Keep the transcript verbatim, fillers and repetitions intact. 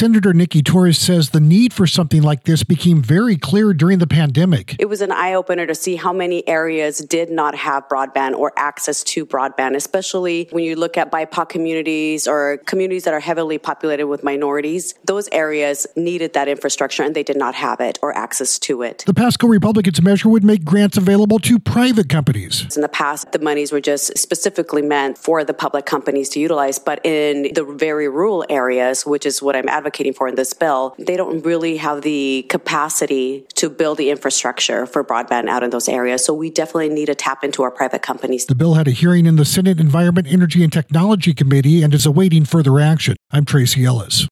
Senator Nikki Torres says the need for something like this became very clear during the pandemic. It was an eye-opener to see how many areas did not have broadband or access to broadband, especially when you look at B I P O C communities or communities that are heavily populated with minorities. Those areas needed that infrastructure and they did not have it or access to it. The Pasco Republicans measure would make grants available to private companies. In the past, the monies were just specifically meant for the public companies to utilize, but in the very rural areas, which is what I'm advocating for in this bill, they don't really have the capacity to build the infrastructure for broadband out in those areas. So we definitely need to tap into our private companies. The bill had a hearing in the Senate Environment, Energy, and Technology Committee and is awaiting further action. I'm Tracy Ellis.